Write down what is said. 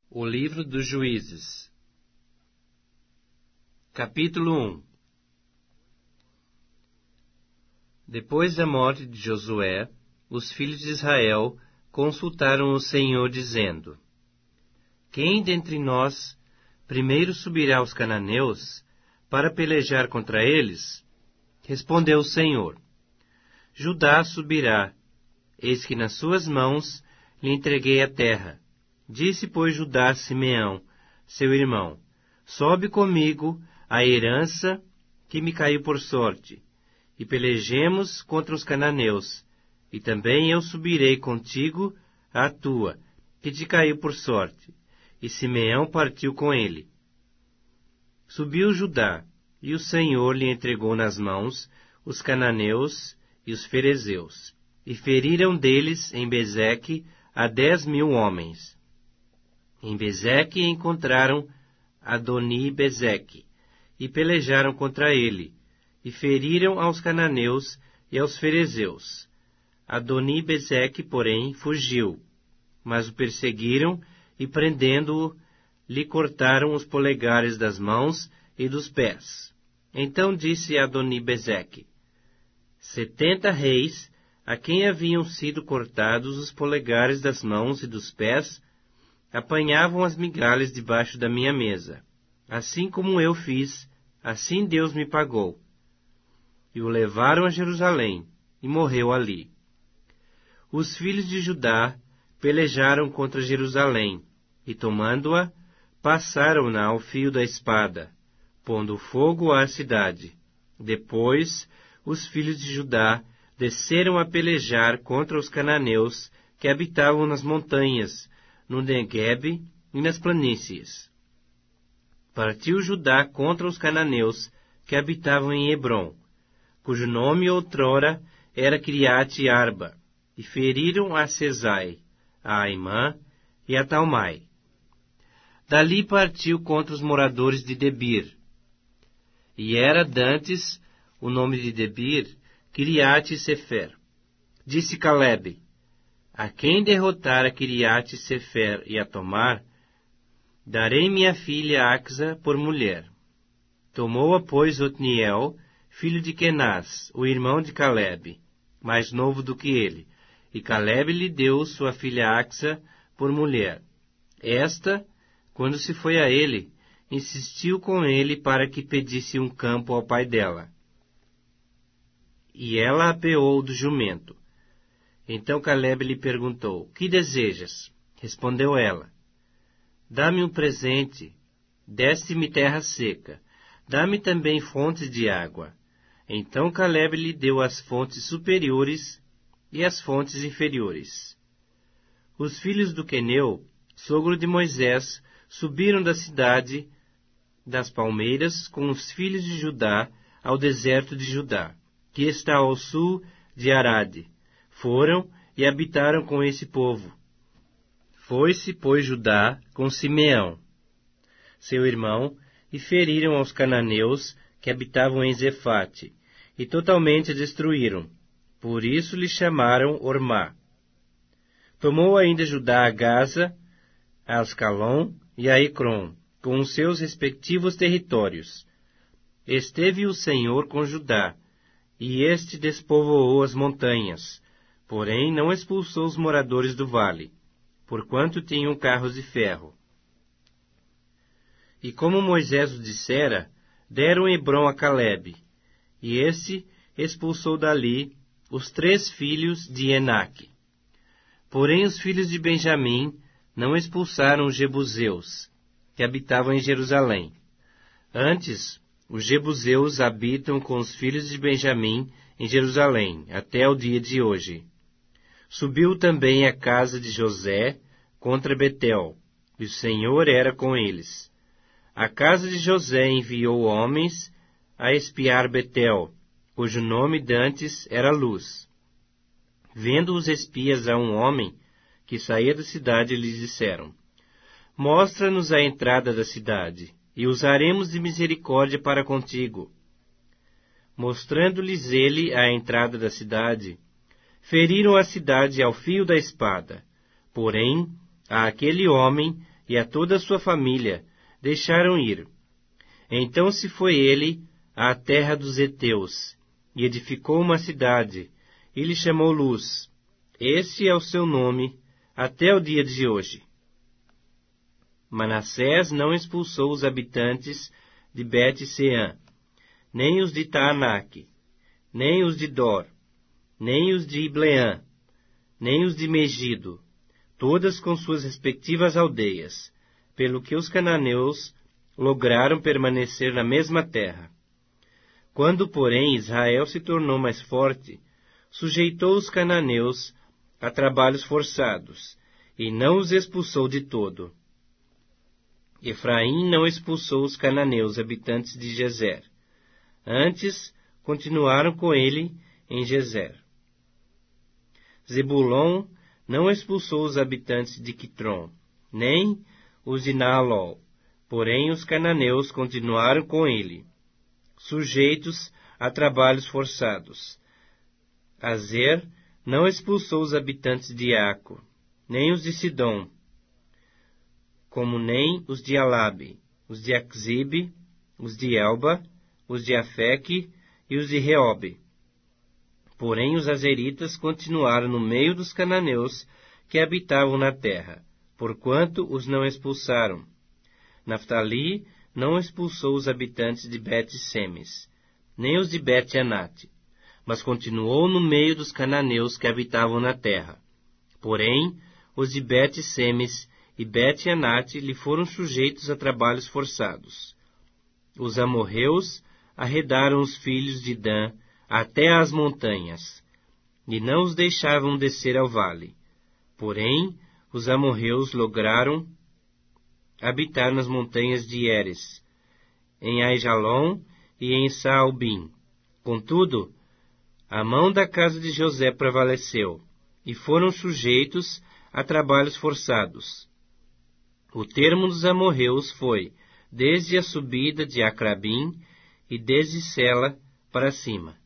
O livro dos Juízes. Capítulo 1. Depois da morte de Josué, os filhos de Israel consultaram o Senhor, dizendo: Quem dentre nós primeiro subirá aos cananeus para pelejar contra eles? Respondeu o Senhor: Judá subirá, eis que nas suas mãos lhe entreguei a terra. Disse, pois, Judá a Simeão, seu irmão: Sobe comigo a herança que me caiu por sorte, e pelejemos contra os cananeus, e também eu subirei contigo a tua, que te caiu por sorte. E Simeão partiu com ele. Subiu Judá, e o Senhor lhe entregou nas mãos os cananeus e os ferezeus, e feriram deles em Bezeque a 10.000 homens. Em Bezeque encontraram Adoni-Bezeque, e pelejaram contra ele, e feriram aos cananeus e aos ferezeus. Adoni-Bezeque, porém, fugiu, mas o perseguiram, e prendendo-o, lhe cortaram os polegares das mãos e dos pés. Então disse Adoni-Bezeque: 70 reis, a quem haviam sido cortados os polegares das mãos e dos pés, apanhavam as migalhas debaixo da minha mesa. Assim como eu fiz, assim Deus me pagou. E o levaram a Jerusalém, e morreu ali. Os filhos de Judá pelejaram contra Jerusalém, e tomando-a, passaram-na ao fio da espada, pondo fogo à cidade. Depois, os filhos de Judá desceram a pelejar contra os cananeus que habitavam nas montanhas, no Neguebe e nas planícies. Partiu Judá contra os cananeus que habitavam em Hebrom, cujo nome outrora era Criate Arba, e feriram a Sesai, a Aimã e a Talmai. Dali partiu contra os moradores de Debir, e era dantes o nome de Debir Kiriate Sefer. Disse Calebe: A quem derrotar a Kiriate Sefer e a tomar, darei minha filha Axa por mulher. Tomou-a, pois, Otniel, filho de Kenaz, o irmão de Calebe, mais novo do que ele, e Calebe lhe deu sua filha Axa por mulher. Esta, quando se foi a ele, insistiu com ele para que pedisse um campo ao pai dela. E ela apeou do jumento. Então Calebe lhe perguntou: Que desejas? Respondeu ela: Dá-me um presente, deste-me terra seca, dá-me também fontes de água. Então Calebe lhe deu as fontes superiores e as fontes inferiores. Os filhos do Queneu, sogro de Moisés, subiram da cidade das palmeiras com os filhos de Judá ao deserto de Judá, que está ao sul de Arade. Foram e habitaram com esse povo. Foi-se, pois, Judá com Simeão, seu irmão, e feriram aos cananeus que habitavam em Zefate, e totalmente a destruíram. Por isso lhe chamaram Ormá. Tomou ainda Judá a Gaza, a Ascalon e a Ecrom, com os seus respectivos territórios. Esteve o Senhor com Judá, e este despovoou as montanhas, porém não expulsou os moradores do vale, porquanto tinham carros de ferro. E como Moisés o dissera, deram Hebrom a Calebe, e este expulsou dali os 3 filhos de Enaque. Porém os filhos de Benjamim não expulsaram os jebuseus, que habitavam em Jerusalém. Antes, os jebuseus habitam com os filhos de Benjamim em Jerusalém, até o dia de hoje. Subiu também a casa de José contra Betel, e o Senhor era com eles. A casa de José enviou homens a espiar Betel, cujo nome dantes era Luz. Vendo os espias a um homem que saía da cidade, lhes disseram: Mostra-nos a entrada da cidade, e usaremos de misericórdia para contigo. Mostrando-lhes ele a entrada da cidade, feriram a cidade ao fio da espada. Porém, a aquele homem e a toda a sua família deixaram ir. Então se foi ele à terra dos heteus, e edificou uma cidade, e lhe chamou Luz. Esse é o seu nome até o dia de hoje. Manassés não expulsou os habitantes de Bet-Seã, nem os de Taanaque, nem os de Dor, nem os de Ibleã, nem os de Megido, todas com suas respectivas aldeias, pelo que os cananeus lograram permanecer na mesma terra. Quando, porém, Israel se tornou mais forte, sujeitou os cananeus a trabalhos forçados, e não os expulsou de todo. Efraim não expulsou os cananeus, habitantes de Gezer. Antes, continuaram com ele em Gezer. Zebulon não expulsou os habitantes de Quitron, nem os de Naalol, porém os cananeus continuaram com ele, sujeitos a trabalhos forçados. Azer não expulsou os habitantes de Aco, nem os de Sidom, como nem os de Alabe, os de Axibe, os de Elba, os de Afeque e os de Reobe. Porém os azeritas continuaram no meio dos cananeus que habitavam na terra, porquanto os não expulsaram. Naftali não expulsou os habitantes de Bet-Semes, nem os de Bet-Anate, mas continuou no meio dos cananeus que habitavam na terra. Porém, os de Bet-Semes e Bet-Anate lhe foram sujeitos a trabalhos forçados. Os amorreus arredaram os filhos de Dan até às montanhas, e não os deixavam descer ao vale. Porém, os amorreus lograram habitar nas montanhas de Heres, em Aijalon e em Saalbim. Contudo, a mão da casa de José prevaleceu, e foram sujeitos a trabalhos forçados. O termo dos amorreus foi desde a subida de Acrabim e desde Sela para cima.